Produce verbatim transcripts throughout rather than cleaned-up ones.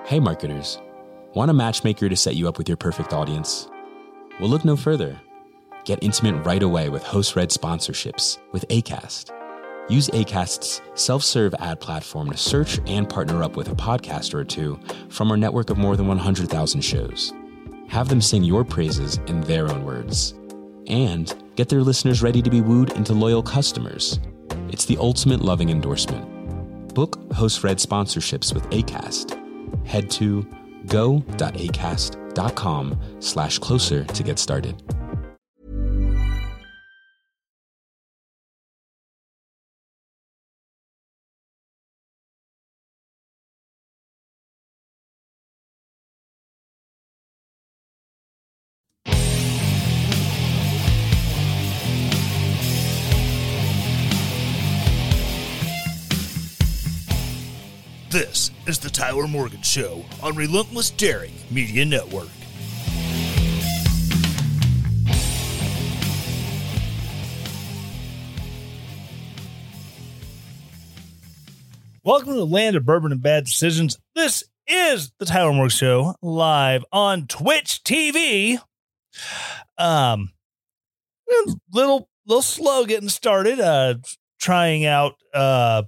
Hey marketers, want a matchmaker to set you up with your perfect audience? Well, look no further. Get intimate right away with host-read sponsorships with Acast. Use Acast's self-serve ad platform to search and partner up with a podcaster or two from our network of more than one hundred thousand shows. Have them sing your praises in their own words. And get their listeners ready to be wooed into loyal customers. It's the ultimate loving endorsement. Book host-read sponsorships with Acast. Head to go.acast.com slash closer to get started. This is the Tyler Morgan Show on Relentless Daring Media Network. Welcome to the land of bourbon and bad decisions. This is the Tyler Morgan Show live on Twitch T V. Um, little little slow getting started. Uh, trying out uh.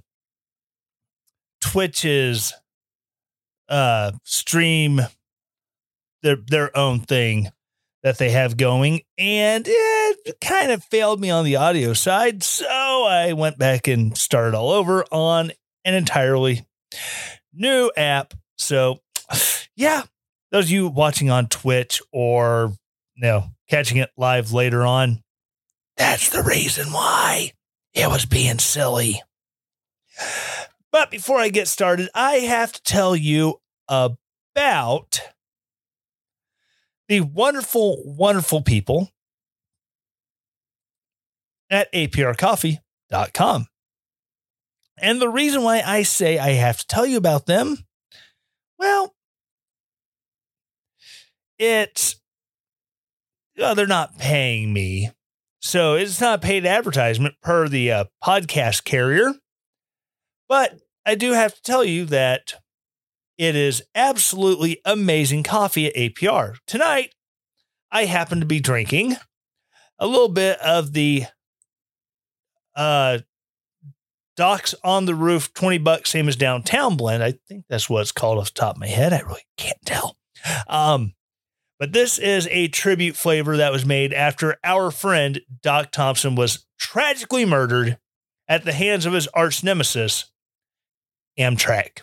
Twitch's uh, stream, their their own thing that they have going, and it kind of failed me on the audio side, so I went back and started all over on an entirely new app. So, yeah, those of you watching on Twitch or you know catching it live later on, that's the reason why it was being silly. But before I get started, I have to tell you about the wonderful, wonderful people at A P R coffee dot com. And the reason why I say I have to tell you about them, well, it's, well, they're not paying me. So it's not paid advertisement per the uh, podcast carrier. But I do have to tell you that it is absolutely amazing coffee at A P R. Tonight, I happen to be drinking a little bit of the uh, Docks on the Roof twenty bucks, same as downtown blend. I think that's what it's called off the top of my head. I really can't tell. Um, but this is a tribute flavor that was made after our friend Doc Thompson was tragically murdered at the hands of his arch nemesis, Amtrak.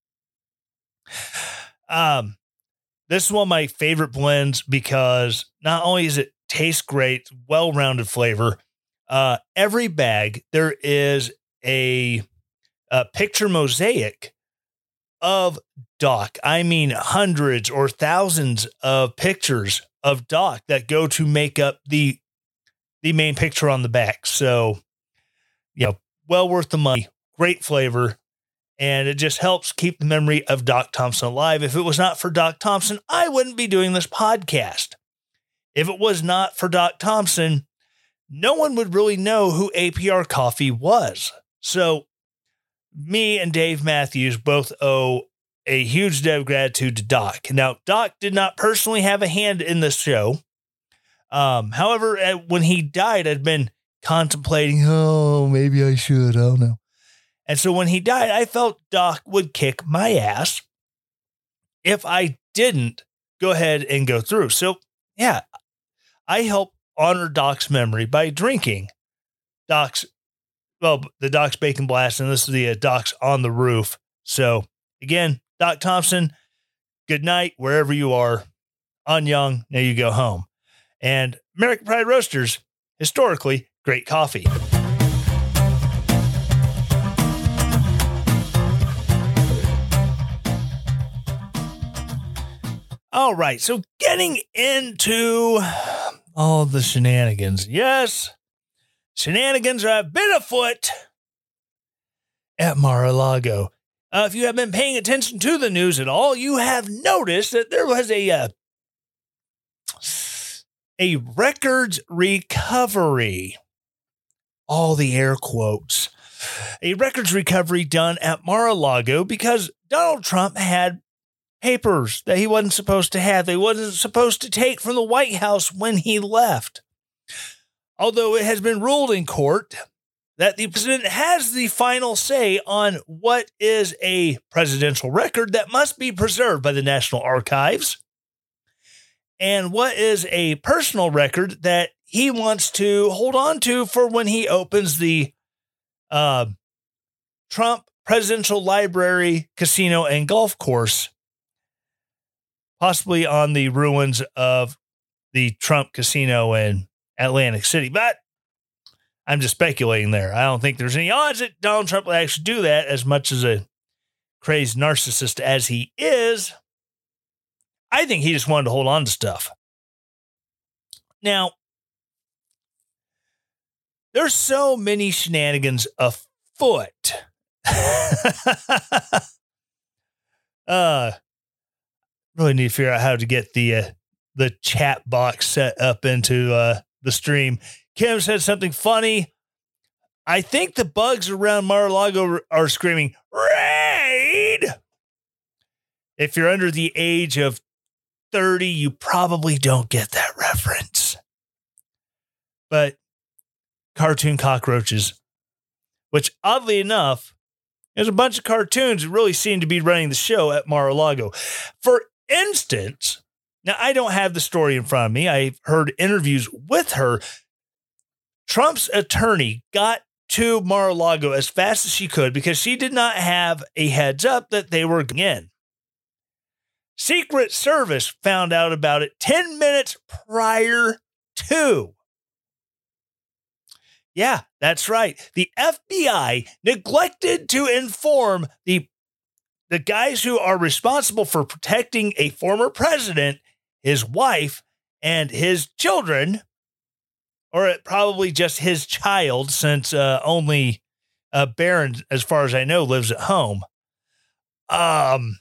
Um, this is one of my favorite blends because not only is it taste great, well-rounded flavor, uh, every bag there is a, a picture mosaic of Doc. I mean, hundreds or thousands of pictures of Doc that go to make up the the main picture on the back. So, you know, well worth the money. Great flavor. And it just helps keep the memory of Doc Thompson alive. If it was not for Doc Thompson, I wouldn't be doing this podcast. If it was not for Doc Thompson, no one would really know who A P R Coffee was. So me and Dave Matthews both owe a huge debt of gratitude to Doc. Now, Doc did not personally have a hand in this show. Um, however, when he died, I'd been contemplating, oh, maybe I should. I don't know. And so when he died, I felt Doc would kick my ass if I didn't go ahead and go through. So, yeah, I help honor Doc's memory by drinking Doc's, well, the Doc's Bacon Blast, and this is the uh, Doc's on the Roof. So, again, Doc Thompson, good night, wherever you are. On Young, now you go home. And American Pride Roasters, historically, great coffee. All right, so getting into all the shenanigans. Yes, shenanigans have been afoot at Mar-a-Lago. Uh, if you have been paying attention to the news at all, you have noticed that there was a uh, a records recovery. All the air quotes. A records recovery done at Mar-a-Lago because Donald Trump had papers that he wasn't supposed to have. They wasn't supposed to take from the White House when he left. Although it has been ruled in court that the president has the final say on what is a presidential record that must be preserved by the National Archives and what is a personal record that he wants to hold on to for when he opens the uh, Trump Presidential Library, Casino, and Golf Course, possibly on the ruins of the Trump Casino in Atlantic City. But I'm just speculating there. I don't think there's any odds that Donald Trump will actually do that, as much as a crazed narcissist as he is. I think he just wanted to hold on to stuff. Now, there's so many shenanigans afoot. uh, really need to figure out how to get the uh, the chat box set up into uh, the stream. Kim said something funny. I think the bugs around Mar-a-Lago are screaming, raid! If you're under the age of thirty, you probably don't get that reference. But cartoon cockroaches, which oddly enough, there's a bunch of cartoons that really seem to be running the show at Mar-a-Lago. For instance, now I don't have the story in front of me. I've heard interviews with her. Trump's attorney got to Mar-a-Lago as fast as she could because she did not have a heads up that they were in. Secret Service found out about it ten minutes prior to. Yeah, that's right. The F B I neglected to inform the, the guys who are responsible for protecting a former president, his wife, and his children, or probably just his child, since uh, only uh, Barron, as far as I know, lives at home. Um,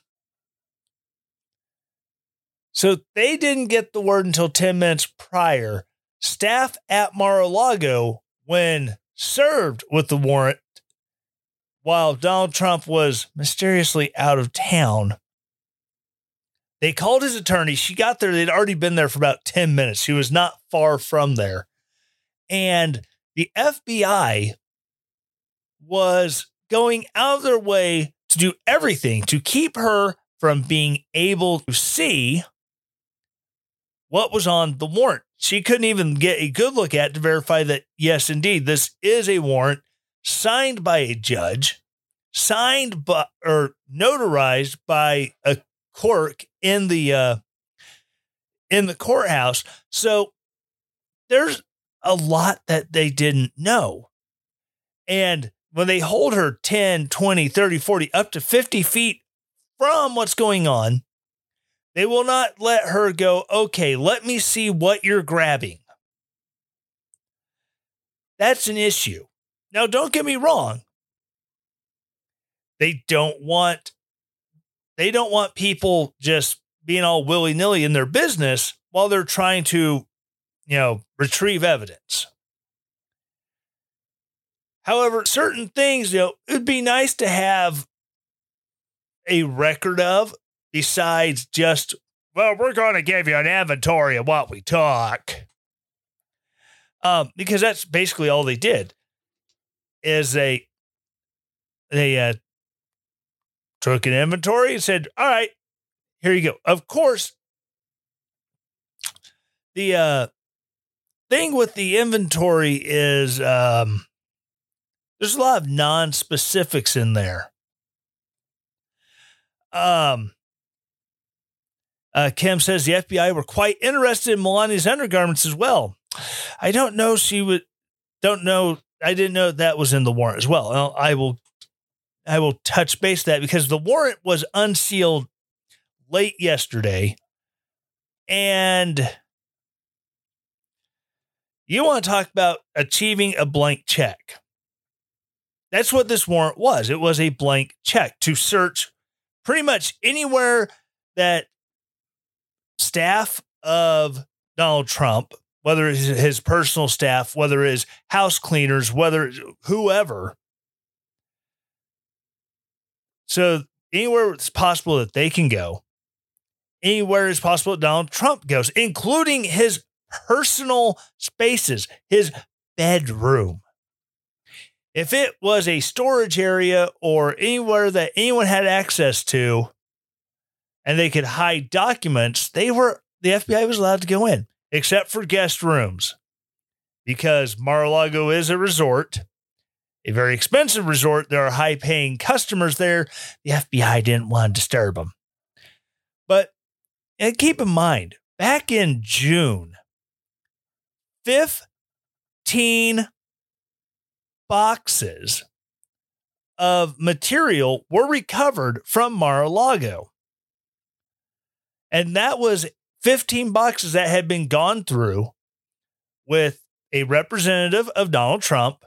so they didn't get the word until ten minutes prior. Staff at Mar-a-Lago, when served with the warrant, while Donald Trump was mysteriously out of town, they called his attorney. She got there. They'd already been there for about ten minutes. She was not far from there. And the F B I was going out of their way to do everything to keep her from being able to see what was on the warrant. She couldn't even get a good look at to verify that, yes, indeed, this is a warrant signed by a judge, signed by or notarized by a clerk in the uh, in the courthouse. So there's a lot that they didn't know. And when they hold her ten, twenty, thirty, forty, up to fifty feet from what's going on, they will not let her go, okay, let me see what you're grabbing. That's an issue. Now, don't get me wrong. They don't want, they don't want people just being all willy-nilly in their business while they're trying to, you know, retrieve evidence. However, certain things, you know, it'd be nice to have a record of, besides just, well, we're going to give you an inventory of what we took. Um, because that's basically all they did, is they, they uh, took an inventory and said, all right, here you go. Of course, the uh, thing with the inventory is um, there's a lot of non-specifics in there. Um, uh, Kim says the F B I were quite interested in Melania's undergarments as well. I don't know. She would, don't know. I didn't know that was in the warrant as well. Well, I will, I will touch base that because the warrant was unsealed late yesterday. And you want to talk about achieving a blank check. That's what this warrant was. It was a blank check to search pretty much anywhere that staff of Donald Trump, whether it's his personal staff, whether it's house cleaners, whether it's whoever. So anywhere it's possible that they can go, anywhere as possible Donald Trump goes, including his personal spaces, his bedroom. If it was a storage area or anywhere that anyone had access to and they could hide documents, they were the F B I was allowed to go in, except for guest rooms, because Mar-a-Lago is a resort, a very expensive resort. There are high-paying customers there. The F B I didn't want to disturb them. But and keep in mind, back in June, fifteen boxes of material were recovered from Mar-a-Lago. And that was fifteen boxes that had been gone through with a representative of Donald Trump,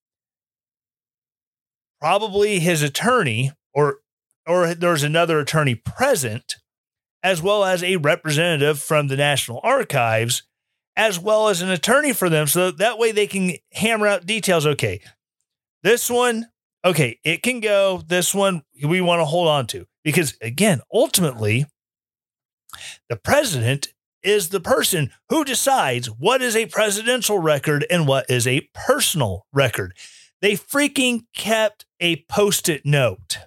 probably his attorney, or or there's another attorney present, as well as a representative from the National Archives, as well as an attorney for them. So that way they can hammer out details. Okay, this one, okay, it can go. This one we want to hold on to. Because again, ultimately, the president is the person who decides what is a presidential record and what is a personal record. They freaking kept a Post-it note.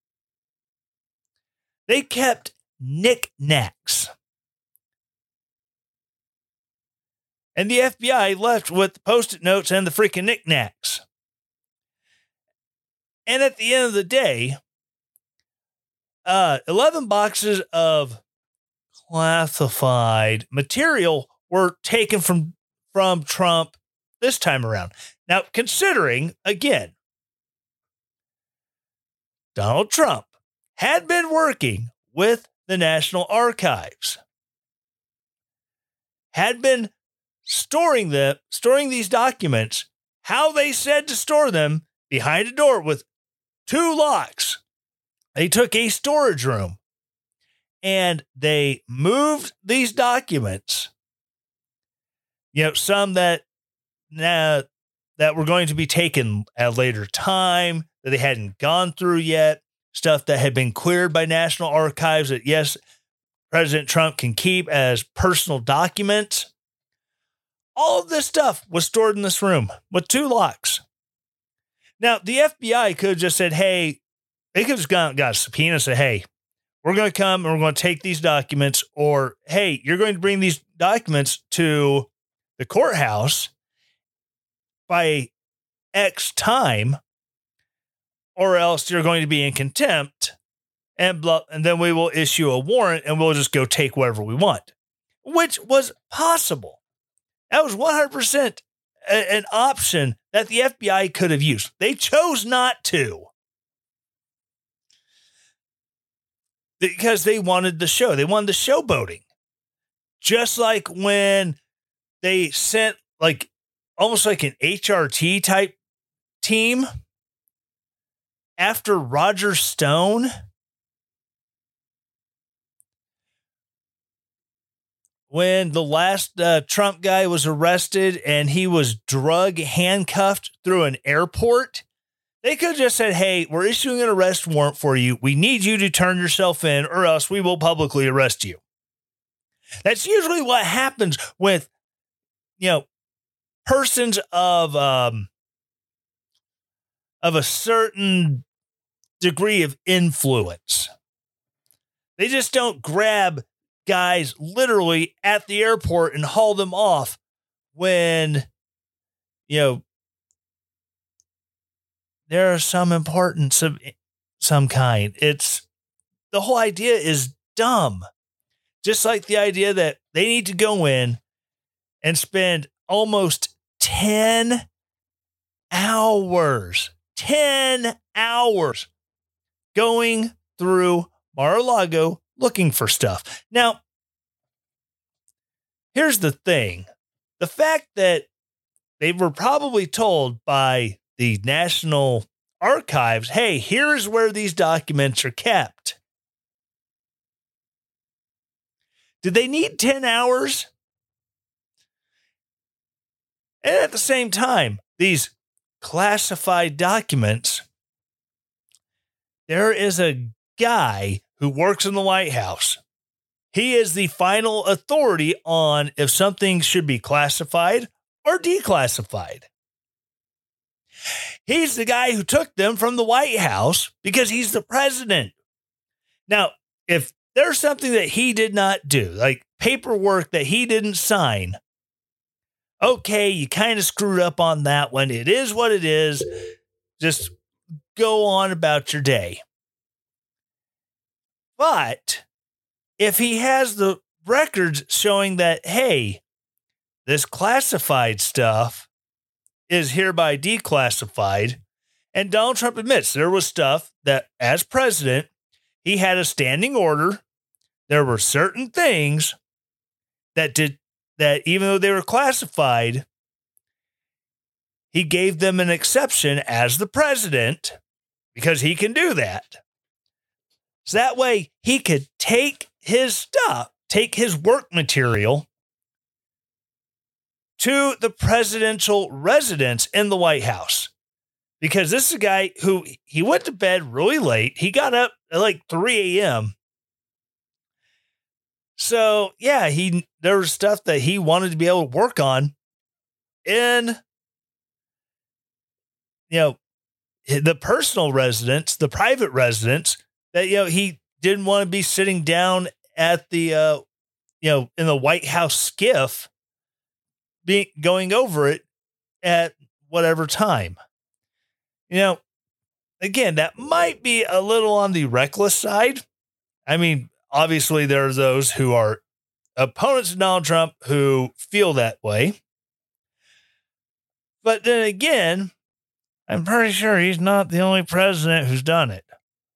They kept knickknacks. And the F B I left with the Post-it notes and the freaking knickknacks. And at the end of the day, uh, eleven boxes of classified material were taken from, from Trump this time around. Now, considering, again, Donald Trump had been working with the National Archives, had been storing them, storing these documents, how they said to store them behind a door with two locks. They took a storage room and they moved these documents, you know, some that now that were going to be taken at a later time that they hadn't gone through yet, stuff that had been cleared by National Archives that, yes, President Trump can keep as personal documents. All of this stuff was stored in this room with two locks. Now, the F B I could have just said, hey, they could have just got, got a subpoena and said, hey, we're going to come and we're going to take these documents, or, hey, you're going to bring these documents to the courthouse by X time, or else you're going to be in contempt, and blah, and then we will issue a warrant and we'll just go take whatever we want, which was possible. That was one hundred percent a, an option that the F B I could have used. They chose not to because they wanted the show. They wanted the showboating. Just like when they sent like almost like an H R T type team after Roger Stone. When the last uh, Trump guy was arrested and he was drug handcuffed through an airport, they could have just said, hey, we're issuing an arrest warrant for you. We need you to turn yourself in or else we will publicly arrest you. That's usually what happens with, you know, persons of, um, of a certain degree of influence. They just don't grab guys literally at the airport and haul them off when, you know, there are some importance of some kind. It's the whole idea is dumb. Just like the idea that they need to go in and spend almost ten hours, ten hours going through Mar-a-Lago looking for stuff. Now, here's the thing. The fact that they were probably told by the National Archives, hey, here's where these documents are kept. Did they need ten hours? And at the same time, these classified documents, there is a guy who works in the White House He is the final authority on if something should be classified or declassified. He's the guy who took them from the White House because he's the president. Now, if there's something that he did not do, like paperwork that he didn't sign, okay, you kind of screwed up on that one. It is what it is. Just go on about your day. But if he has the records showing that, hey, this classified stuff is hereby declassified, and Donald Trump admits there was stuff that, as president, he had a standing order. There were certain things that did that, even though they were classified, he gave them an exception as the president because he can do that. So that way he could take his stuff, take his work material to the presidential residence in the White House. Because this is a guy who, he went to bed really late. He got up at like three a.m. So yeah, he there was stuff that he wanted to be able to work on in, you know, the personal residence, the private residence, that, you know, he didn't want to be sitting down at the, uh, you know, in the White House skiff, being going over it at whatever time. You know, again, that might be a little on the reckless side. I mean, obviously there are those who are opponents of Donald Trump who feel that way. But then again, I'm pretty sure he's not the only president who's done it.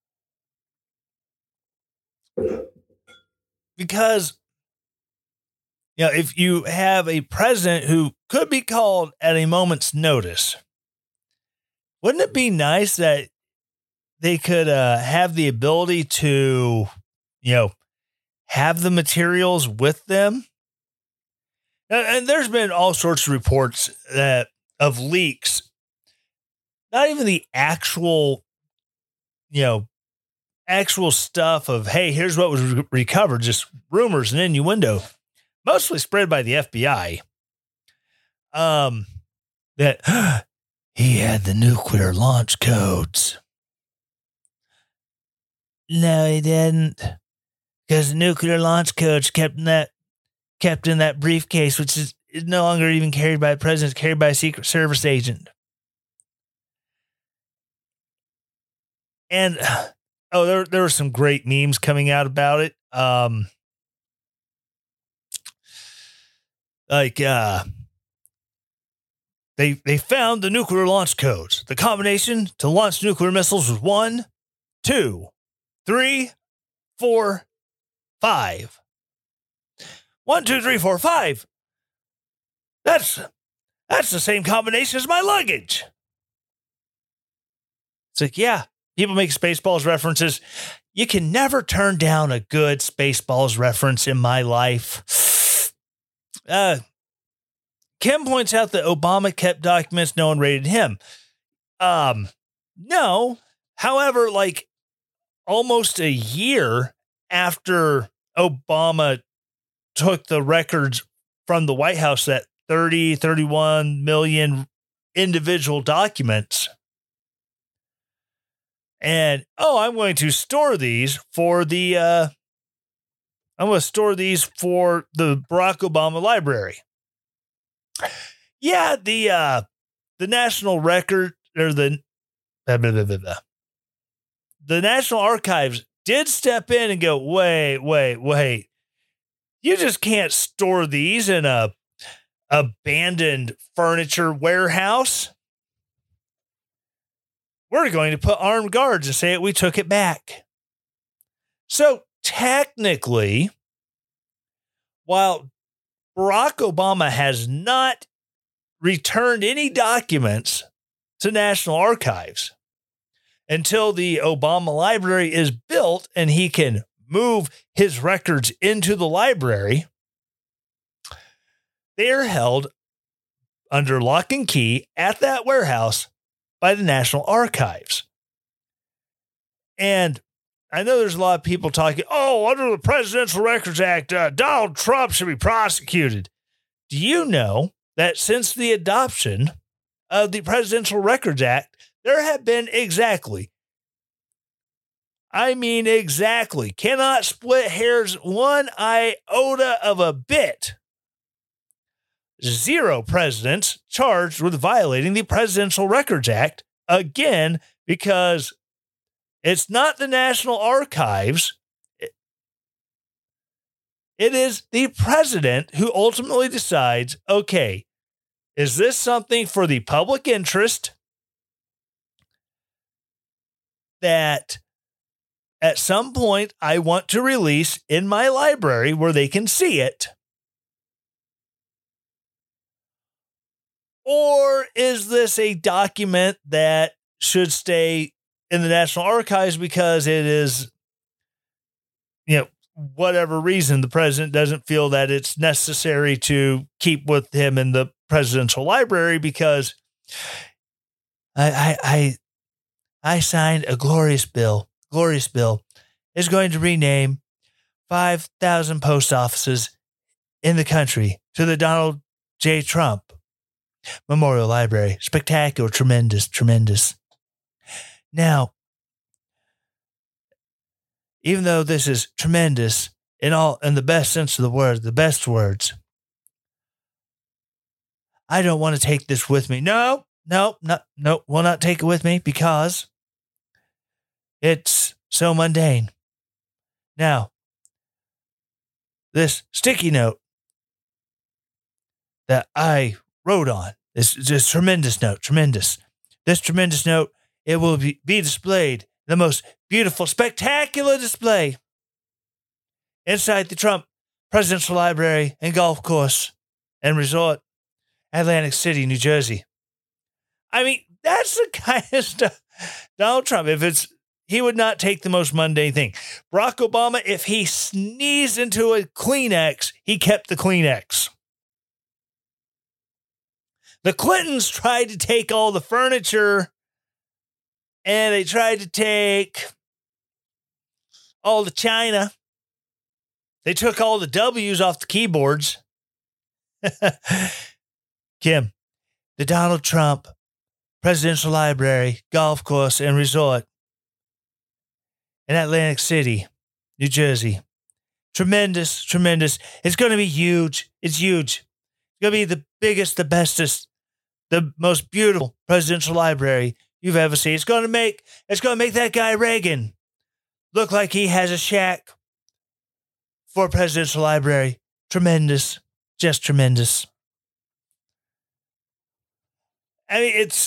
Because, you know, if you have a president who could be called at a moment's notice, wouldn't it be nice that they could uh, have the ability to, you know, have the materials with them? And, and there's been all sorts of reports that of leaks, not even the actual, you know, actual stuff of, hey, here's what was re- recovered, just rumors and innuendo, mostly spread by the F B I. Um, that he had the nuclear launch codes. No, he didn't, because the nuclear launch codes kept in that kept in that briefcase, which is, is no longer even carried by the president, it's carried by a Secret Service agent. And oh, there there were some great memes coming out about it. Um, like uh, they they found the nuclear launch codes. The combination to launch nuclear missiles was one, two, three, four, five. One, two, three, four, five. That's that's the same combination as my luggage. It's like, yeah. People make Spaceballs references. You can never turn down a good Spaceballs reference in my life. Uh, Kim points out that Obama kept documents no one rated him. Um, no. However, like almost a year after Obama took the records from the White House, that thirty, thirty-one million individual documents, and, oh, I'm going to store these for the, uh, I'm going to store these for the Barack Obama Library. Yeah, the, uh, the National Record, or the, blah, blah, blah, blah, blah. the National Archives did step in and go, wait, wait, wait. You just can't store these in a abandoned furniture warehouse. We're going to put armed guards and say we took it back. So technically, while Barack Obama has not returned any documents to National Archives until the Obama Library is built and he can move his records into the library, they are held under lock and key at that warehouse by the National Archives. And I know there's a lot of people talking, oh, under the Presidential Records Act, uh, Donald Trump should be prosecuted. Do you know that since the adoption of the Presidential Records Act, there have been exactly, I mean exactly, cannot split hairs one iota of a bit, zero presidents charged with violating the Presidential Records Act, again, because it's not the National Archives. It is the president who ultimately decides, okay, is this something for the public interest that at some point I want to release in my library where they can see it? Or is this a document that should stay in the National Archives because it is, you know, whatever reason the president doesn't feel that it's necessary to keep with him in the presidential library because I I I, I signed a glorious bill. Glorious bill is going to rename five thousand post offices in the country to the Donald J. Trump Memorial Library. Spectacular, tremendous, tremendous. Now, even though this is tremendous in all, in the best sense of the word, the best words, I don't want to take this with me. No, no, no, no, will not take it with me because it's so mundane. Now, this sticky note that I wrote on, this, this tremendous note, tremendous, this tremendous note, it will be, be displayed, the most beautiful, spectacular display inside the Trump Presidential Library and Golf Course and Resort, Atlantic City, New Jersey. I mean, that's the kind of stuff Donald Trump, if it's, he would not take the most mundane thing. Barack Obama, if he sneezed into a Kleenex, he kept the Kleenex. The Clintons tried to take all the furniture and they tried to take all the china. They took all the W's off the keyboards. Kim, the Donald Trump Presidential Library, Golf Course, and Resort in Atlantic City, New Jersey. Tremendous, tremendous. It's going to be huge. It's huge. It's going to be the biggest, the bestest, the most beautiful presidential library you've ever seen. It's going to make, it's going to make that guy Reagan look like he has a shack for a presidential library. Tremendous. Just tremendous. I mean, it's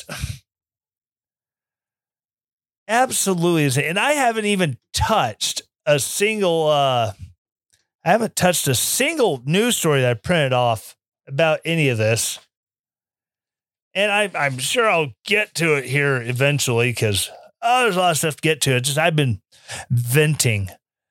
absolutely insane. And I haven't even touched a single, uh, I haven't touched a single news story that I printed off about any of this. And I, I'm sure I'll get to it here eventually because oh, there's a lot of stuff to get to. It's just I've been venting.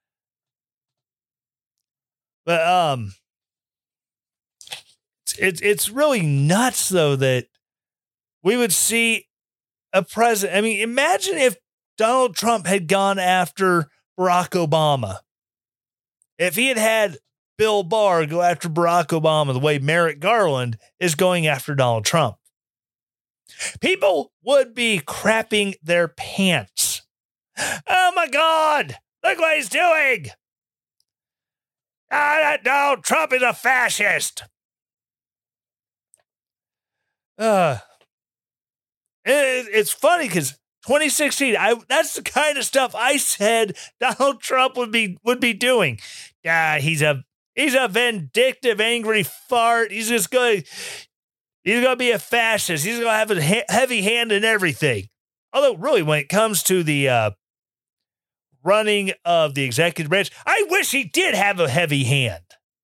But um, it's, it's, it's really nuts, though, that we would see a president. I mean, imagine if Donald Trump had gone after Barack Obama. If he had had Bill Barr go after Barack Obama the way Merrick Garland is going after Donald Trump, people would be crapping their pants. Oh, my God. Look what he's doing. Ah, that Donald Trump is a fascist. Uh, it, it's funny because twenty sixteen, I that's the kind of stuff I said Donald Trump would be would be doing. Ah, he's a he's a vindictive, angry fart. He's just going he's going to be a fascist. He's going to have a he- heavy hand in everything. Although, really, when it comes to the uh, running of the executive branch, I wish he did have a heavy hand.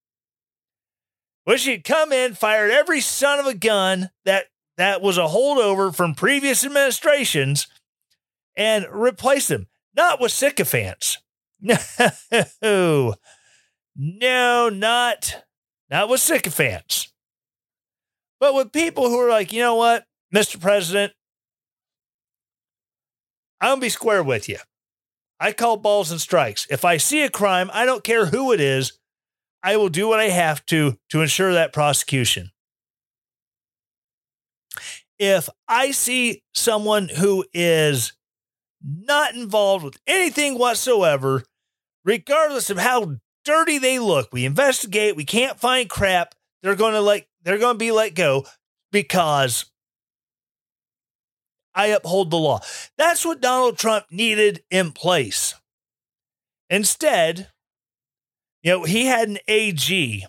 Wish he'd come in, fired every son of a gun that that was a holdover from previous administrations, and replace them. Not with sycophants. No, no, not, not with sycophants. But with people who are like, you know what, Mister President, I'm going to be square with you. I call balls and strikes. If I see a crime, I don't care who it is, I will do what I have to to ensure that prosecution. If I see someone who is not involved with anything whatsoever, regardless of how dirty they look, we investigate, we can't find crap, they're going to like they're going to be let go because I uphold the law. That's what Donald Trump needed in place. Instead, you know, he had an A G.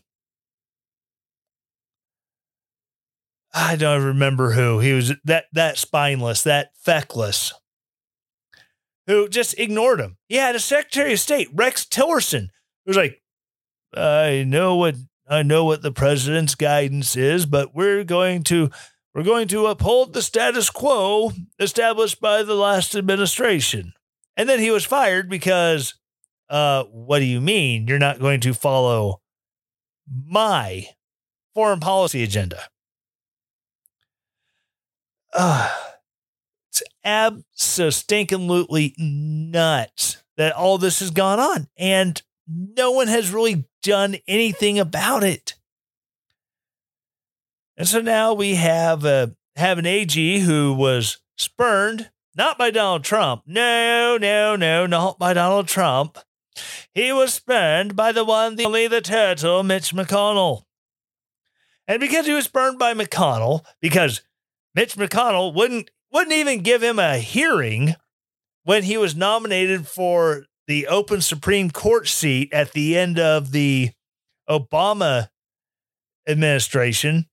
I don't remember who. He was that that spineless, that feckless, who just ignored him. He had a Secretary of State, Rex Tillerson, who was like, I know what I know what the president's guidance is, but we're going to we're going to uphold the status quo established by the last administration. And then he was fired because uh, what do you mean you're not going to follow my foreign policy agenda? Uh, it's abso-stinking-lutely nuts that all this has gone on, and no one has really done anything about it. And so now we have a have an A G who was spurned, not by Donald Trump. No, no, no, not by Donald Trump. He was spurned by the one, the only, the turtle, Mitch McConnell. And because he was spurned by McConnell, because Mitch McConnell wouldn't wouldn't even give him a hearing when he was nominated for the open Supreme Court seat at the end of the Obama administration.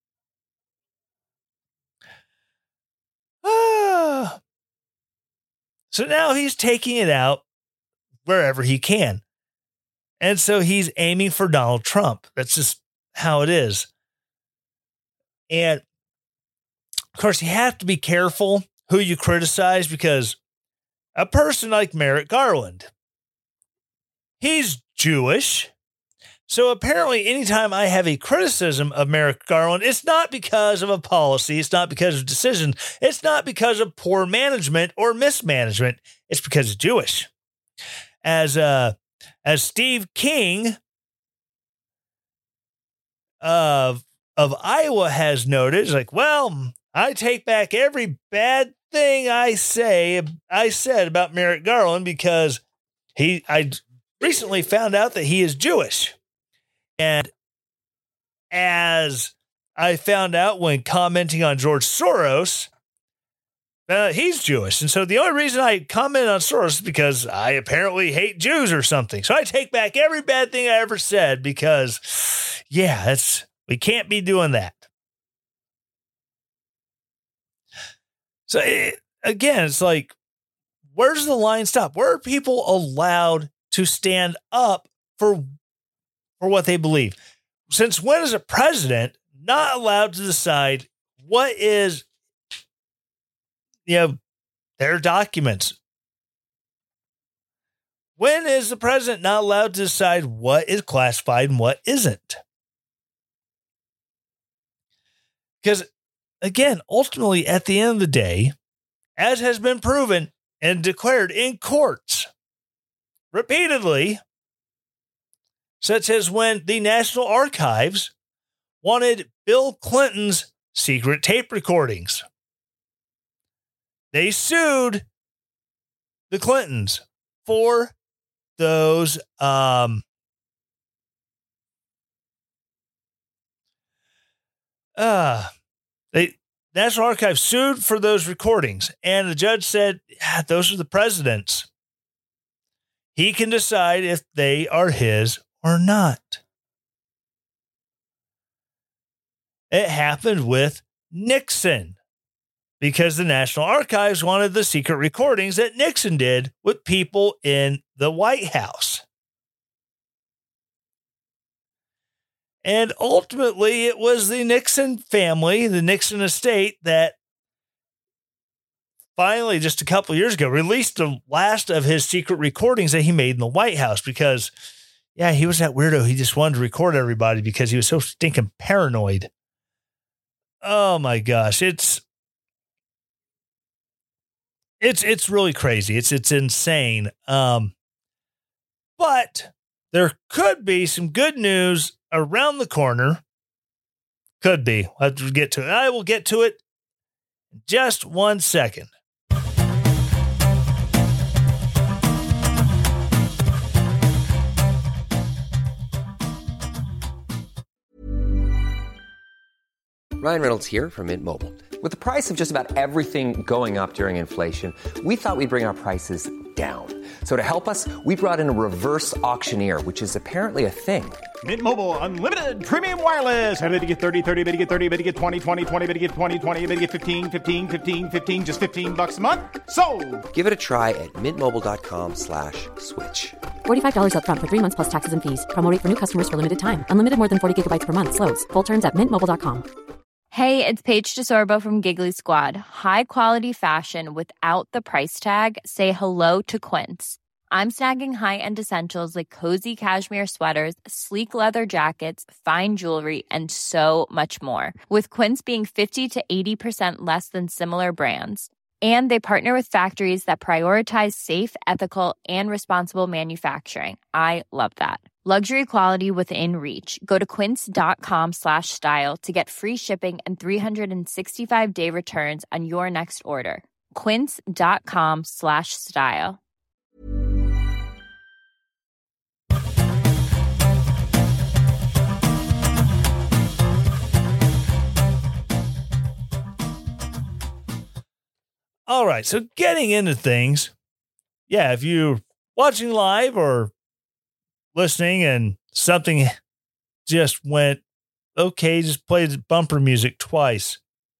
Ah. So now he's taking it out wherever he can. And so he's aiming for Donald Trump. That's just how it is. And of course, you have to be careful who you criticize, because a person like Merrick Garland, he's Jewish. So apparently anytime I have a criticism of Merrick Garland, it's not because of a policy. It's not because of decision. It's not because of poor management or mismanagement. It's because he's Jewish. As, uh, as Steve King of, of Iowa has noted, it's like, well, I take back every bad thing I say, I said about Merrick Garland, because he, I recently found out that he is Jewish. And as I found out when commenting on George Soros, uh, he's Jewish. And so the only reason I comment on Soros is because I apparently hate Jews or something. So I take back every bad thing I ever said, because, yeah, that's, we can't be doing that. So it, again, it's like, where's the line stop? Where are people allowed to stand up for, for what they believe? Since when is a president not allowed to decide what is, you know, their documents? When is the president not allowed to decide what is classified and what isn't? Because again, ultimately, at the end of the day, as has been proven and declared in courts repeatedly, such as when the National Archives wanted Bill Clinton's secret tape recordings. They sued the Clintons for those um, uh They National Archives sued for those recordings, and the judge said, yeah, those are the president's. He can decide if they are his or not. It happened with Nixon, because the National Archives wanted the secret recordings that Nixon did with people in the White House. And ultimately, it was the Nixon family, the Nixon estate, that finally, just a couple of years ago, released the last of his secret recordings that he made in the White House, because, yeah, he was that weirdo. He just wanted to record everybody because he was so stinking paranoid. Oh, my gosh. It's, it's it's really crazy. It's it's insane. Um, but there could be some good news around the corner. Could be. I'll have to get to it. I will get to it in just one second. Ryan Reynolds here from Mint Mobile. With the price of just about everything going up during inflation, we thought we'd bring our prices down. So to help us, we brought in a reverse auctioneer, which is apparently a thing. Mint Mobile Unlimited Premium Wireless. How to get thirty, thirty, how to get thirty, how to get twenty, twenty, twenty, how to get twenty, twenty, how to get fifteen, fifteen, fifteen, fifteen, just fifteen bucks a month? Sold! Give it a try at mintmobile.com slash switch. forty-five dollars up front for three months plus taxes and fees. Promo rate for new customers for limited time. Unlimited more than forty gigabytes per month. Slows full terms at mint mobile dot com. Hey, it's Paige DeSorbo from Giggly Squad. High quality fashion without the price tag. Say hello to Quince. I'm snagging high-end essentials like cozy cashmere sweaters, sleek leather jackets, fine jewelry, and so much more. With Quince being fifty to eighty percent less than similar brands. And they partner with factories that prioritize safe, ethical, and responsible manufacturing. I love that. Luxury quality within reach. Go to quince.com slash style to get free shipping and three sixty-five day returns on your next order. Quince.com slash style. All right, so getting into things, yeah, if you're watching live or listening and something just went, okay, just play the bumper music twice.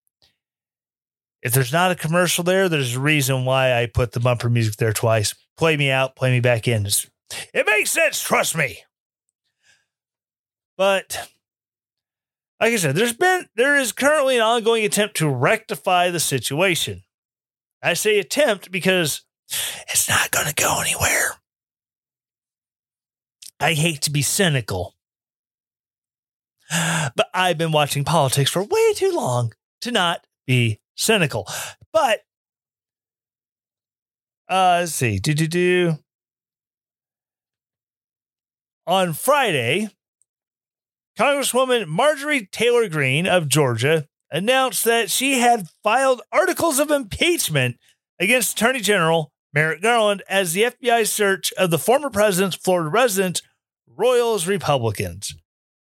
If there's not a commercial there, there's a reason why I put the bumper music there twice. Play me out, play me back in. It makes sense, trust me. But like I said, there's been, there is currently an ongoing attempt to rectify the situation. I say attempt because it's not going to go anywhere. I hate to be cynical, but I've been watching politics for way too long to not be cynical. But, uh, let's see. Do, do, do. On Friday, Congresswoman Marjorie Taylor Greene of Georgia announced that she had filed articles of impeachment against Attorney General Merrick Garland as the F B I search of the former president's Florida residence Royals Republicans.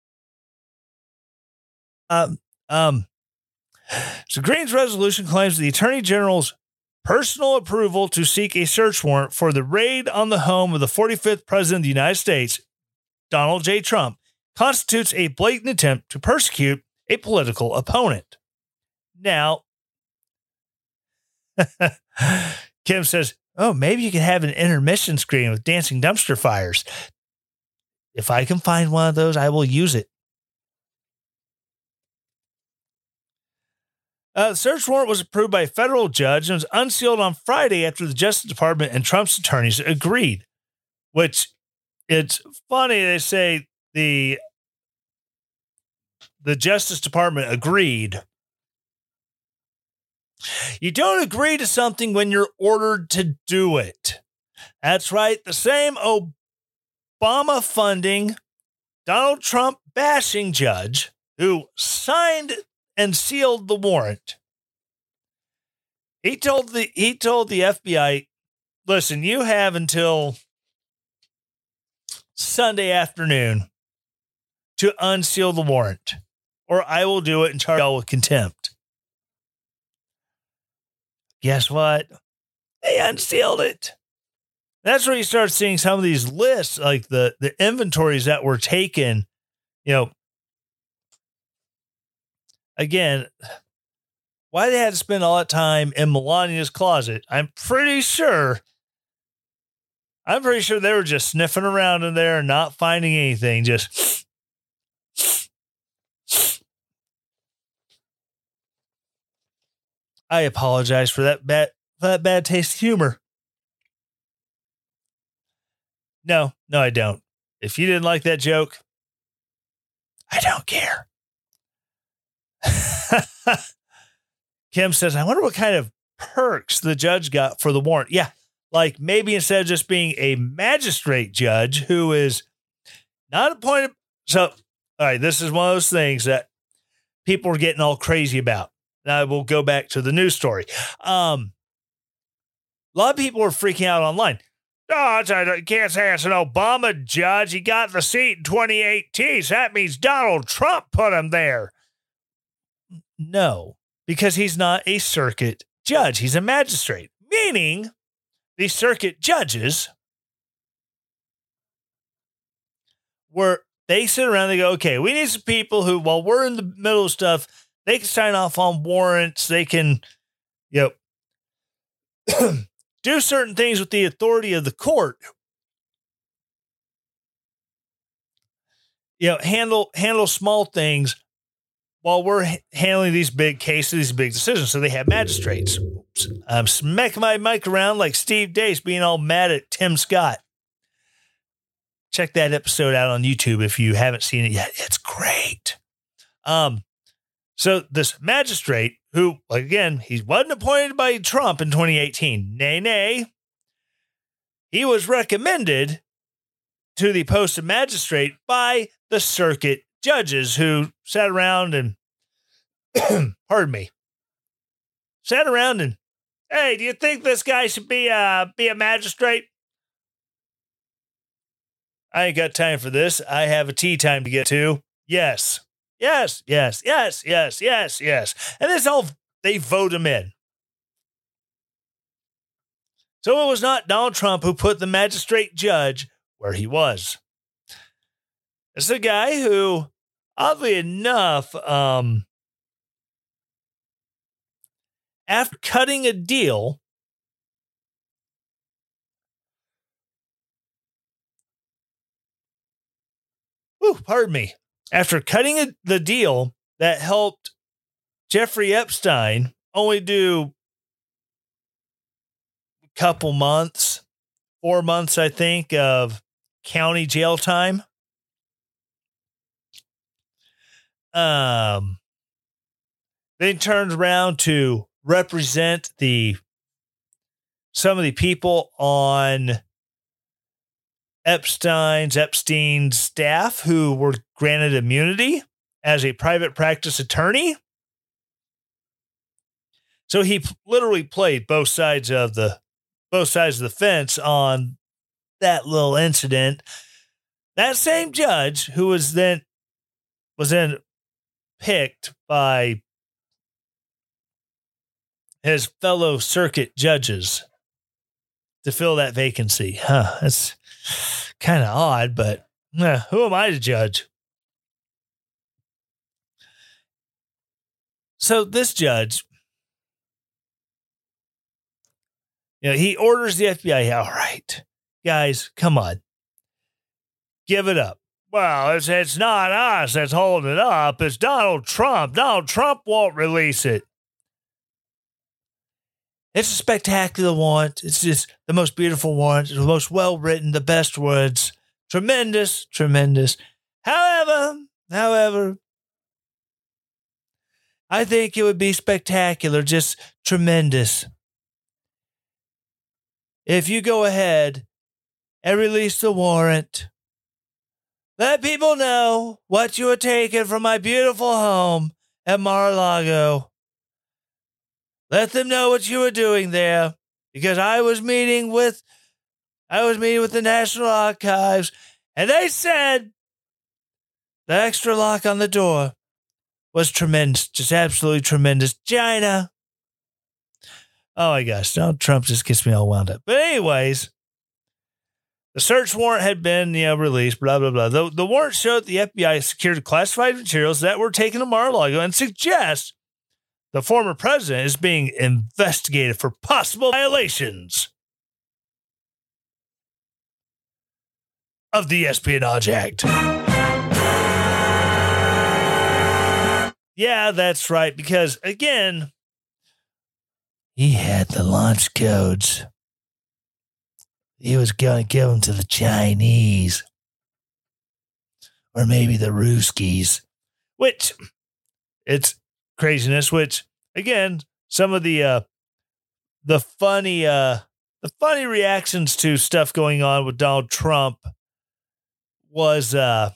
Um, um, so Greene's resolution claims the Attorney General's personal approval to seek a search warrant for the raid on the home of the forty-fifth President of the United States, Donald J. Trump, constitutes a blatant attempt to persecute a political opponent. Now, Kim says, oh, maybe you can have an intermission screen with dancing dumpster fires. If I can find one of those, I will use it. Uh, the search warrant was approved by a federal judge and was unsealed on Friday after the Justice Department and Trump's attorneys agreed, which it's funny. They say the, the Justice Department agreed. You don't agree to something when you're ordered to do it. That's right. The same Obama funding, Donald Trump bashing judge who signed and sealed the warrant. He told the he told the F B I, listen, you have until Sunday afternoon to unseal the warrant, or I will do it and charge y'all with contempt. Guess what? They unsealed it. That's where you start seeing some of these lists, like the, the inventories that were taken. You know, again, why they had to spend all that time in Melania's closet, I'm pretty sure, I'm pretty sure they were just sniffing around in there and not finding anything. Just I apologize for that bad, for that bad taste of humor. No, no, I don't. If you didn't like that joke, I don't care. Kim says, I wonder what kind of perks the judge got for the warrant. Yeah, like maybe instead of just being a magistrate judge who is not appointed. So, all right, this is one of those things that people are getting all crazy about. Now we'll go back to the news story. Um, a lot of people are freaking out online. Oh, I can't say it's an Obama judge. He got the seat in twenty eighteen. So that means Donald Trump put him there. No, because he's not a circuit judge. He's a magistrate, meaning the circuit judges were, they sit around and they go, okay, we need some people who, while we're in the middle of stuff, they can sign off on warrants. They can, you know, do certain things with the authority of the court. You know, handle, handle small things while we're h- handling these big cases, these big decisions. So they have magistrates. Oops. I'm smacking my mic around like Steve Dace being all mad at Tim Scott. Check that episode out on YouTube if you haven't seen it yet. It's great. Um, so this magistrate who, like, again, he wasn't appointed by Trump in twenty eighteen. Nay, nay. He was recommended to the post of magistrate by the circuit judges who sat around and, pardon me, sat around and, hey, do you think this guy should be a, be a magistrate? I ain't got time for this. I have a tea time to get to. Yes, yes, yes, yes, yes, yes, yes. And this all, they vote him in. So it was not Donald Trump who put the magistrate judge where he was. It's a guy who, oddly enough, um, after cutting a deal, whew, pardon me, after cutting a, the deal that helped Jeffrey Epstein only do a couple months, four months, I think, of county jail time. Um, then turned around to represent the some of the people on Epstein's Epstein's staff who were granted immunity as a private practice attorney. So he p- literally played both sides of the both sides of the fence on that little incident. That same judge who was then was then picked by his fellow circuit judges to fill that vacancy. Huh, that's kind of odd, but eh, who am I to judge? So this judge, you know, he orders the F B I, all right, guys, come on, give it up. Well, it's, it's not us that's holding it up. It's Donald Trump. Donald Trump won't release it. It's a spectacular warrant. It's just the most beautiful warrant. It's the most well-written, the best words. Tremendous, tremendous. However, however, I think it would be spectacular, just tremendous, if you go ahead and release the warrant. Let people know what you were taking from my beautiful home at Mar-a-Lago. Let them know what you were doing there, because I was meeting with, I was meeting with the National Archives, and they said the extra lock on the door was tremendous, just absolutely tremendous. China. Oh my gosh, Donald Trump just gets me all wound up. But anyways, the search warrant had been, you know, released, blah, blah, blah. The, the warrant showed the F B I secured classified materials that were taken to Mar-a-Lago and suggests the former president is being investigated for possible violations of the Espionage Act. Yeah, that's right, because, again, he had the launch codes. He was going to give them to the Chinese. Or maybe the Ruskies. Which, it's craziness, which, again, some of the uh, the funny, uh, the funny reactions to stuff going on with Donald Trump was, uh,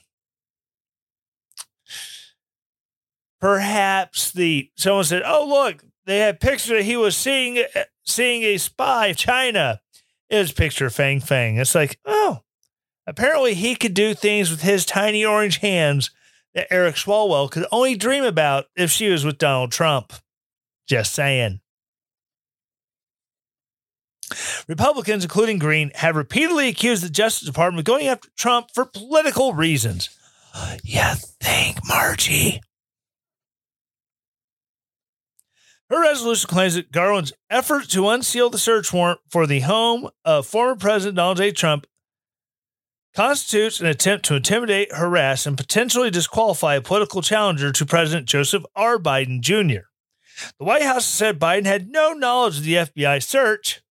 perhaps the, someone said, oh, look, they had picture that he was seeing, seeing a spy of China. It was a picture of Fang Fang. It's like, oh, apparently he could do things with his tiny orange hands that Eric Swalwell could only dream about if she was with Donald Trump. Just saying. Republicans, including Green, have repeatedly accused the Justice Department of going after Trump for political reasons. You think, Margie? Her resolution claims that Garland's effort to unseal the search warrant for the home of former President Donald J. Trump constitutes an attempt to intimidate, harass, and potentially disqualify a political challenger to President Joseph R. Biden Junior The White House said Biden had no knowledge of the F B I search.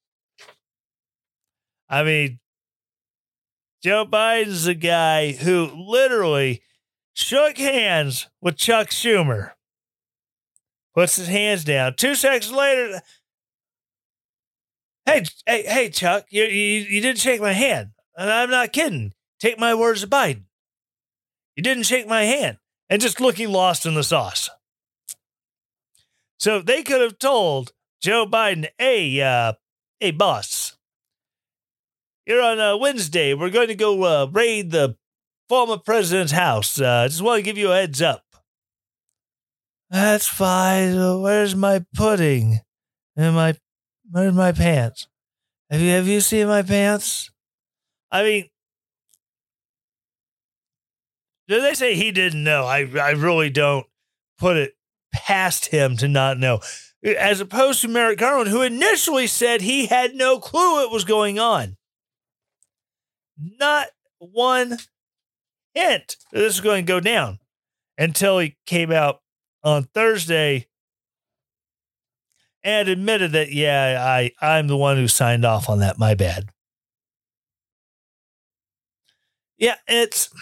I mean, Joe Biden's the guy who literally shook hands with Chuck Schumer. Puts his hands down. Two seconds later, hey, hey, hey, Chuck, you, you, you didn't shake my hand. And I'm not kidding. Take my words to Biden. You didn't shake my hand. And just looking lost in the sauce. So they could have told Joe Biden, hey, uh, hey, boss, you're on uh, Wednesday. We're going to go uh, raid the former president's house. I uh, just want to give you a heads up. That's fine. Where's my pudding? And my, where's my pants? Have you, have you seen my pants? I mean, did they say he didn't know? I, I really don't put it past him to not know. As opposed to Merrick Garland, who initially said he had no clue what was going on. Not one hint that this was going to go down until he came out on Thursday and admitted that, yeah, I, I'm the one who signed off on that. My bad. Yeah, it's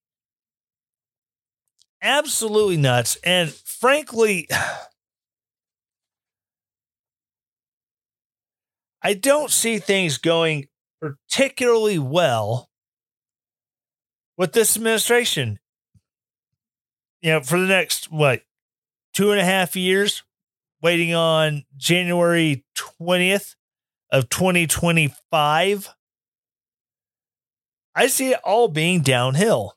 absolutely nuts. And frankly, I don't see things going particularly well with this administration. You know, for the next, what, two and a half years, waiting on January twentieth of twenty twenty-five. I see it all being downhill.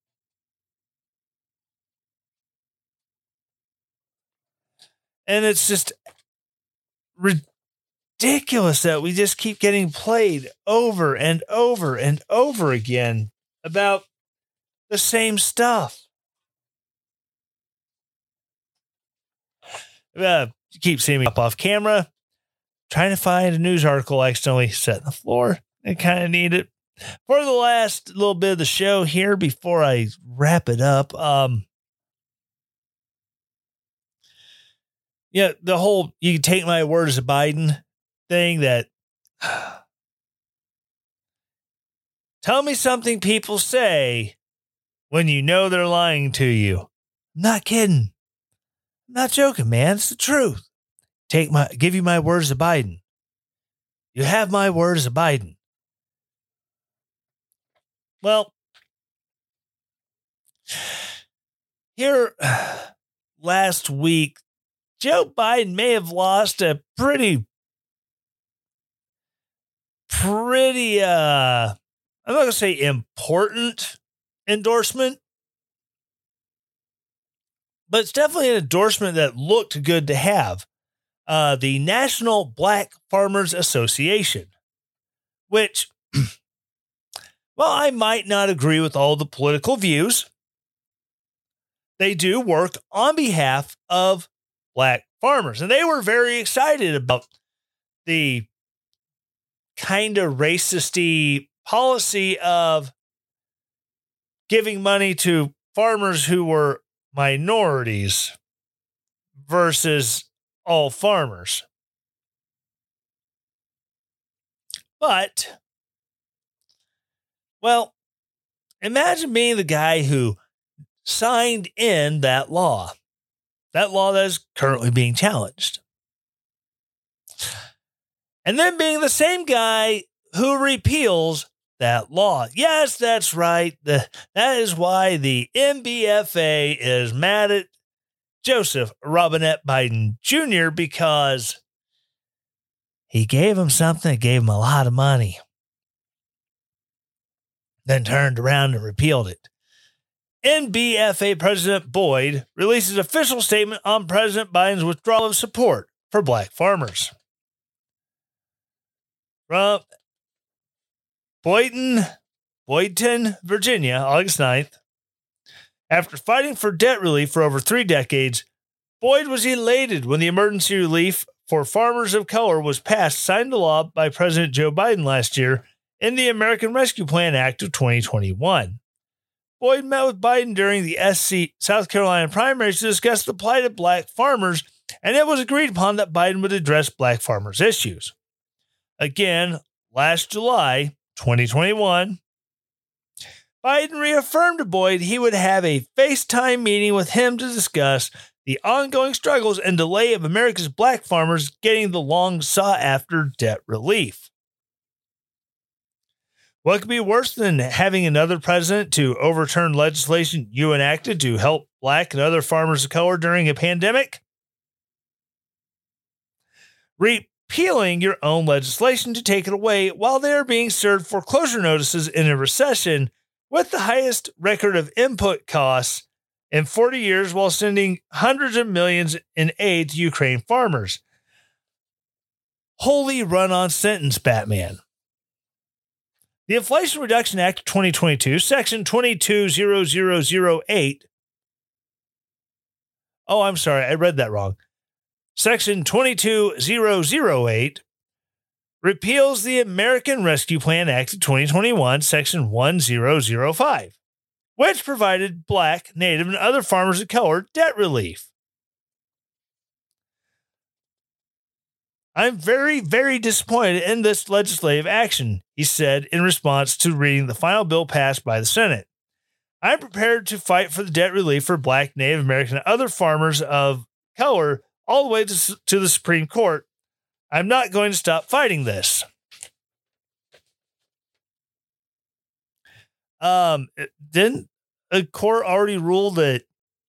And it's just ridiculous that we just keep getting played over and over and over again about the same stuff. Uh, keep seeing me up off camera, trying to find a news article I accidentally set on the floor. I kind of need it for the last little bit of the show here before I wrap it up. Um, yeah, the whole you can take my word as a Biden thing that tell me something people say when you know they're lying to you. I'm not kidding. I'm not joking, man. It's the truth. Take my, give you my words of Biden. You have my words of Biden. Well, here last week, Joe Biden may have lost a pretty, pretty, uh, I'm not going to say important endorsement, but it's definitely an endorsement that looked good to have. Uh, the National Black Farmers Association, which, well, I might not agree with all the political views. They do work on behalf of black farmers, and they were very excited about the kind of racist-y policy of giving money to farmers who were minorities versus all farmers. But, well, imagine being the guy who signed in that law, that law that is currently being challenged. and then being the same guy who repeals that law. Yes, that's right. The, that is why the M B F A is mad at Joseph Robinette Biden Junior because he gave him something that gave him a lot of money. Then turned around and repealed it. N B F A President Boyd releases official statement on President Biden's withdrawal of support for black farmers. From Boydton, Boydton, Virginia, August ninth. After fighting for debt relief for over three decades, Boyd was elated when the emergency relief for farmers of color was passed, signed into law by President Joe Biden last year in the American Rescue Plan Act of twenty twenty-one. Boyd met with Biden during the S C South Carolina primaries to discuss the plight of black farmers, and it was agreed upon that Biden would address black farmers' issues. Again, last July, twenty twenty-one, Biden reaffirmed to Boyd he would have a FaceTime meeting with him to discuss the ongoing struggles and delay of America's black farmers getting the long sought-after debt relief. What could be worse than having another president to overturn legislation you enacted to help black and other farmers of color during a pandemic? Repealing your own legislation to take it away while they are being served foreclosure notices in a recession with the highest record of input costs in forty years while sending hundreds of millions in aid to Ukraine farmers. Holy run-on sentence, Batman. The Inflation Reduction Act of twenty twenty-two, Section twenty-two thousand eight. Oh, I'm sorry, I read that wrong. Section twenty-two thousand eight repeals the American Rescue Plan Act of twenty twenty-one, Section ten oh five, which provided black, native, and other farmers of color debt relief. I'm very, very disappointed in this legislative action, he said in response to reading the final bill passed by the Senate. I'm prepared to fight for the debt relief for black, Native American, and other farmers of color all the way to, to the Supreme Court. I'm not going to stop fighting this. Um, didn't a court already rule that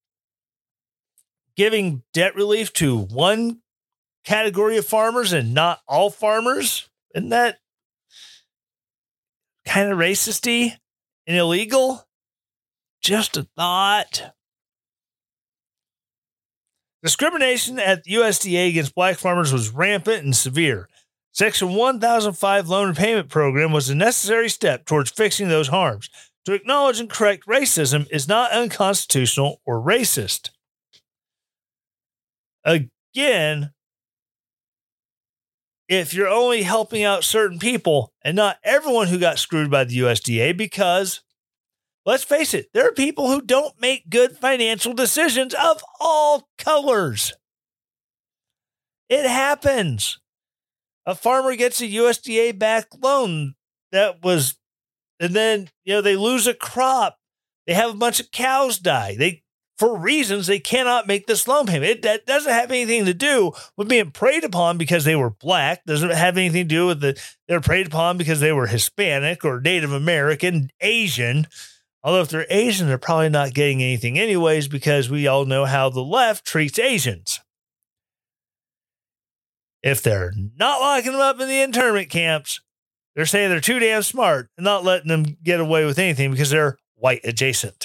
giving debt relief to one category of farmers and not all farmers? Isn't that kind of racist-y and illegal? Just a thought. Discrimination at the U S D A against black farmers was rampant and severe. Section one thousand five loan repayment program was a necessary step towards fixing those harms. To acknowledge and correct racism is not unconstitutional or racist. Again, if you're only helping out certain people and not everyone who got screwed by the U S D A, because let's face it, there are people who don't make good financial decisions of all colors. It happens. A farmer gets a U S D A-backed loan that was, and then, you know, they lose a crop. They have a bunch of cows die. They, for reasons they cannot make this loan payment. It, that doesn't have anything to do with being preyed upon because they were black. Doesn't have anything to do with the, they're preyed upon because they were Hispanic or Native American, Asian. Although if they're Asian, they're probably not getting anything anyways, because we all know how the left treats Asians. If they're not locking them up in the internment camps, they're saying they're too damn smart and not letting them get away with anything because they're white adjacent.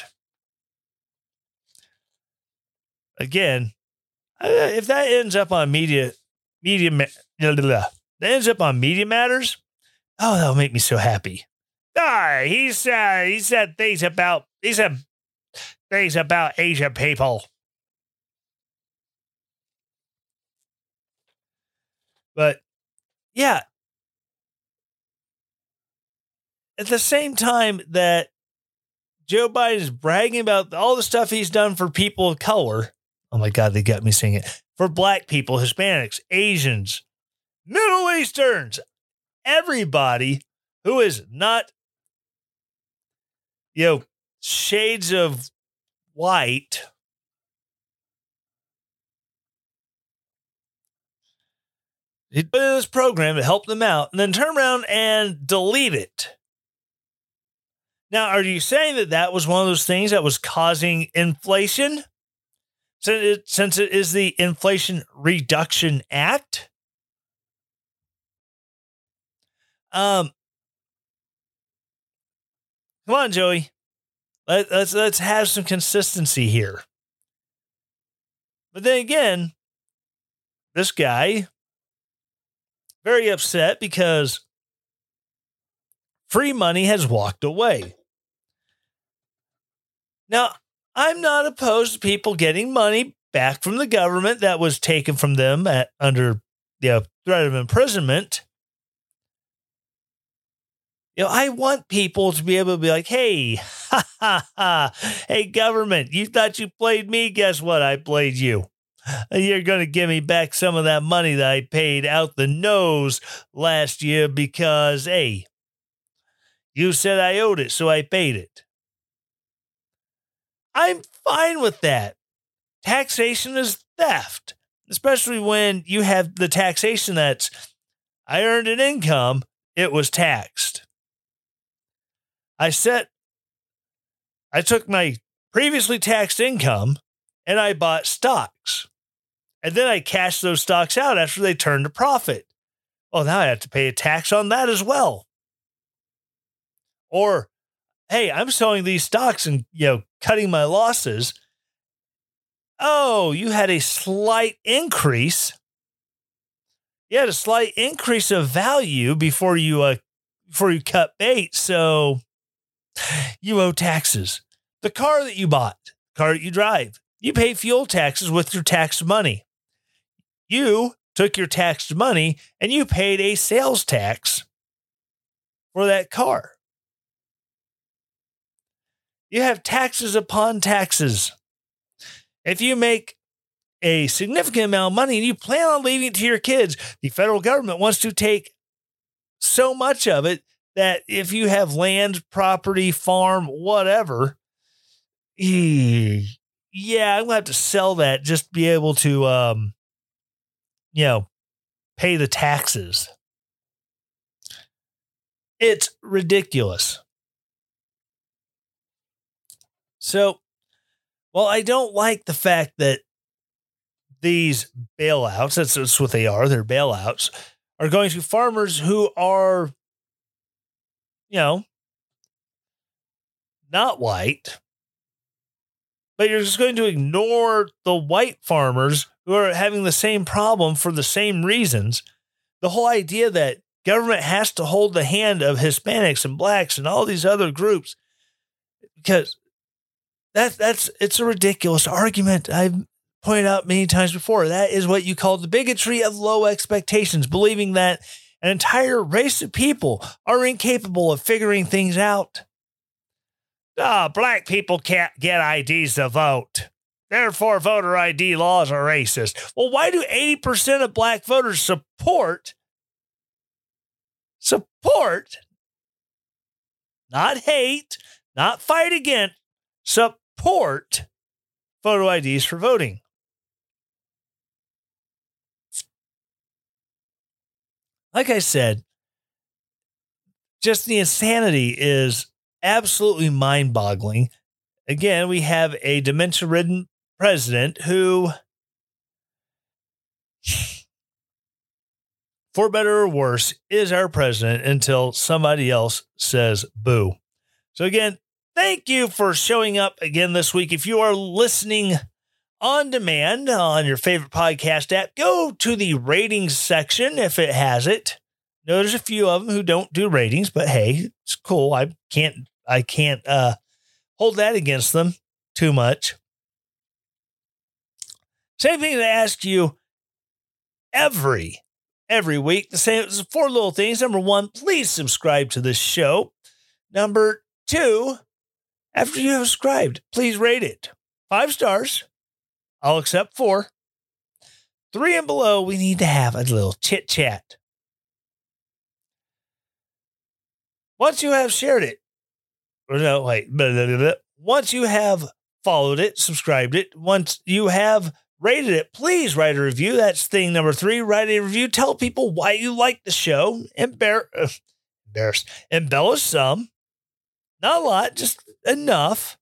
Again, if that ends up on media, media, that ends up on Media Matters, oh, that'll make me so happy. Ah, he said he said things about he said things about Asian people. But yeah, at the same time that Joe Biden is bragging about all the stuff he's done for people of color. Oh my God, they got me saying it. For black people, Hispanics, Asians, Middle Easterns, everybody who is not, you know, shades of white. he put in this program to help them out and then turn around and delete it. Now, are you saying that that was one of those things that was causing inflation? Since it, since it is the Inflation Reduction Act? Um, come on, Joey. Let, let's let's have some consistency here. But then again, this guy very upset because free money has walked away. Now, I'm not opposed to people getting money back from the government that was taken from them at, under the you know, threat of imprisonment. You know, I want people to be able to be like, hey, ha, ha, ha. Hey, government, you thought you played me? Guess what? I played you. You're going to give me back some of that money that I paid out the nose last year because, hey, you said I owed it, so I paid it. I'm fine with that. Taxation is theft, especially when you have the taxation that's, I earned an income, it was taxed. I set, I took my previously taxed income and I bought stocks. And then I cashed those stocks out after they turned a profit. Well, now I have to pay a tax on that as well. Or, hey, I'm selling these stocks and, you know, cutting my losses. Oh, you had a slight increase. You had a slight increase of value before you, uh, before you cut bait. So you owe taxes. The car that you bought, the car that you drive, you pay fuel taxes with your taxed money. You took your taxed money and you paid a sales tax for that car. You have taxes upon taxes. If you make a significant amount of money and you plan on leaving it to your kids, the federal government wants to take so much of it that if you have land, property, farm, whatever, yeah, I'm going to have to sell that just to be able to, um, you know, pay the taxes. It's ridiculous. So, well, I don't like the fact that these bailouts, that's, that's what they are, they're bailouts, are going to farmers who are, you know, not white, but you're just going to ignore the white farmers who are having the same problem for the same reasons. The whole idea that government has to hold the hand of Hispanics and blacks and all these other groups, because that, that's, it's a ridiculous argument. I've pointed out many times before. That is what you call the bigotry of low expectations, believing that an entire race of people are incapable of figuring things out. Ah, oh, black people can't get I Ds to vote. Therefore, voter I D laws are racist. Well, why do eighty percent of black voters support, support, not hate, not fight against, support photo I Ds for voting? Like I said, just the insanity is absolutely mind-boggling. Again, we have a dementia-ridden president who, for better or worse, is our president until somebody else says boo. So again, thank you for showing up again this week. If you are listening on demand on your favorite podcast app, go to the ratings section if it has it. No, there's a few of them who don't do ratings, but hey, it's cool. I can't, I can't uh, hold that against them too much. Same thing to ask you every, every week. The same four little things. Number one, please subscribe to this show. Number two, after you have subscribed, please rate it. Five stars. I'll accept four. Three and below, we need to have a little chit chat. Once you have shared it, or no, wait, blah, blah, blah, blah. Once you have followed it, subscribed it, once you have rated it, please write a review. That's thing number three. Write a review. Tell people why you like the show. Embar- uh, embarrass, embellish some. Not a lot, just enough.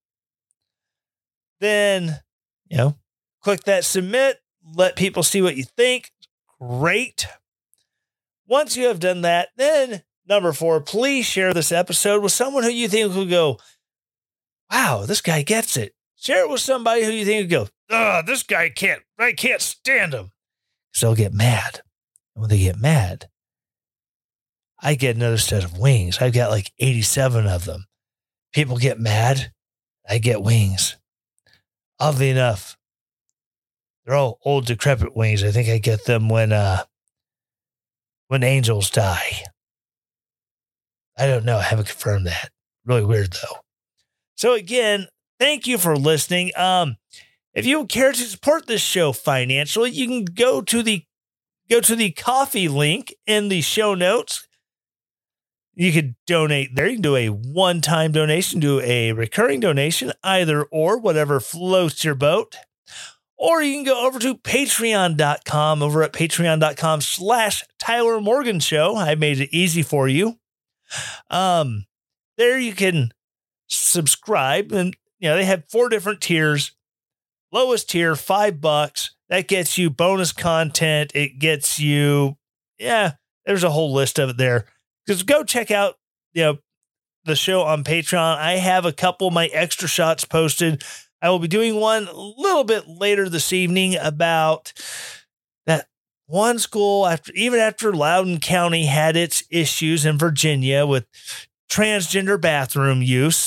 Then, you know, click that submit. Let people see what you think. Great. Once you have done that, then number four, please share this episode with someone who you think will go, wow, this guy gets it. Share it with somebody who you think will go, oh, this guy can't, I can't stand him. So they'll get mad. And when they get mad, I get another set of wings. I've got like eighty-seven of them. People get mad. I get wings. Oddly enough, they're all old, decrepit wings. I think I get them when, uh, when angels die. I don't know. I haven't confirmed that. Really weird though. So again, thank you for listening. Um, if you care to support this show financially, you can go to the go to the coffee link in the show notes. You could donate there. You can do a one-time donation, do a recurring donation, either or, whatever floats your boat. Or you can go over to patreon dot com, over at patreon dot com slash Tyler Morgan Show. I made it easy for you. Um, there you can subscribe, and you know they have four different tiers. Lowest tier, five bucks. That gets you bonus content. It gets you, yeah, there's a whole list of it there. Because go check out, you know, the show on Patreon. I have a couple of my extra shots posted. I will be doing one a little bit later this evening about that one school after, even after Loudoun County had its issues in Virginia with transgender bathroom use.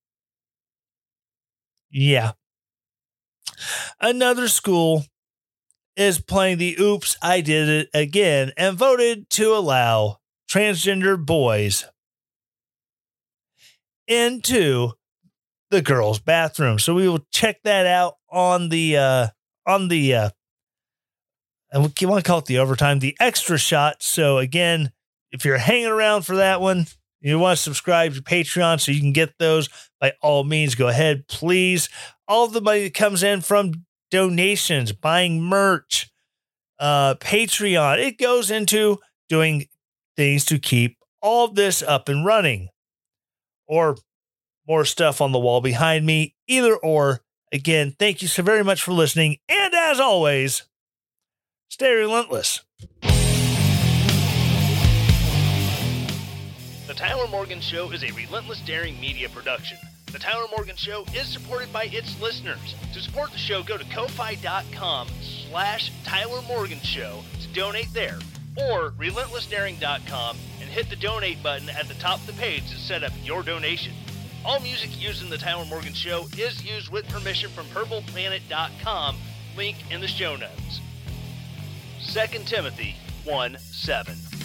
Yeah. Another school is playing the oops, I did it again and voted to allow transgender boys into the girls' bathroom. So we will check that out on the, uh, on the, uh, and we want to call it the overtime, the extra shot. So again, if you're hanging around for that one, you want to subscribe to Patreon so you can get those, by all means, go ahead, please. All of the money that comes in from donations, buying merch, uh, Patreon, it goes into doing things to keep all of this up and running, or more stuff on the wall behind me, either or. Again, thank you so very much for listening. And as always, stay relentless. The Tyler Morgan Show is a Relentless Daring media production. The Tyler Morgan Show is supported by its listeners. To support the show, go to ko-fi dot com slash Tyler Morgan Show to donate there, or relentless daring dot com and hit the donate button at the top of the page to set up your donation. All music used in the Tyler Morgan Show is used with permission from purple planet dot com, link in the show notes. Second Timothy one seven.